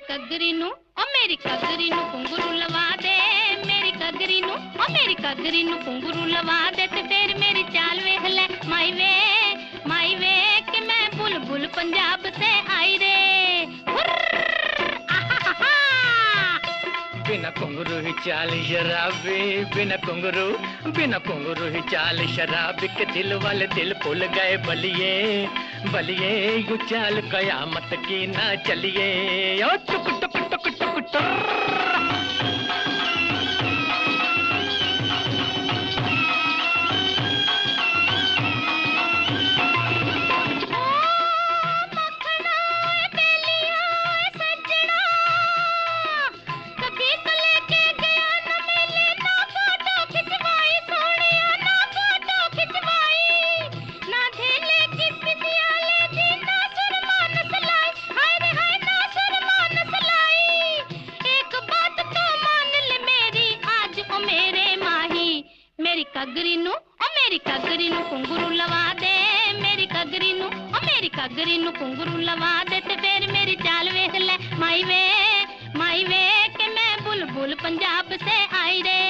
कगरी नू ओ मेरी कगरी नू घुंघरू लवा दे, मेरी कगरी नू ओ मेरी कगरी नू घुंघरू लवा दे ते फिर मेरी चाल वेख ले माई वे कि मैं बुलबुल पंजाब से आई रे। बिना घुंघरू ही चाल शराबी, बिना घुंघरू ही चाल शराबी के दिल वाले दिल भूल गए बलिए बलिए, यू चाल कयामत की ना चलिए। ओ टुक टुक टुक टुक टुक। कगरी नू ओ मेरी कगरी नू घुंघरू लवा दे, मेरी कगरी नू ओ मेरी कगरी नू घुंघरू लवा दे ते फिर मेरी चाल वेख ले माई वे कि मैं बुलबुल पंजाब से आई रे।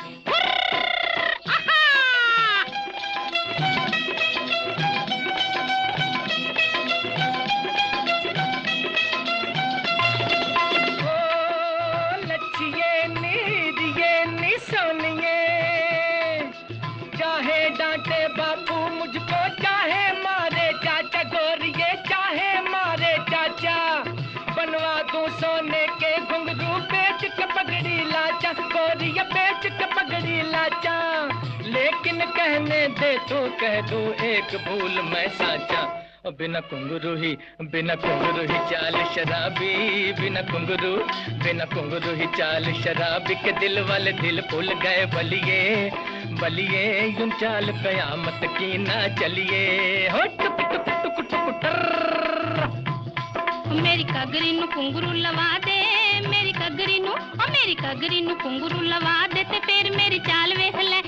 डांटे बापू मुझको चाहे मारे चाचा गोरिये चाहे मारे चाचा, बनवा दूं सोने के घुंघरू बेच के पगड़ी लाचा, गोरिया बेच के पगड़ी लाचा। लेकिन कहने दे तो कह दूं एक भूल मैं साचा, बिना घुंघरू ही चाल शराबी, बिना घुंघरू ही चाल शराबी के दिल वाले दिल भूल गए बलिए बलिए, यूं चाल कयामत की ना चलिए। हो टुक टुक टुक टुक टर। मेरी कगरी नू घुंघरू लवा दे, मेरी कगरी नू ओ मेरी कगरी नू घुंघरू लवा दे ते फिर मेरी चाल वेख ले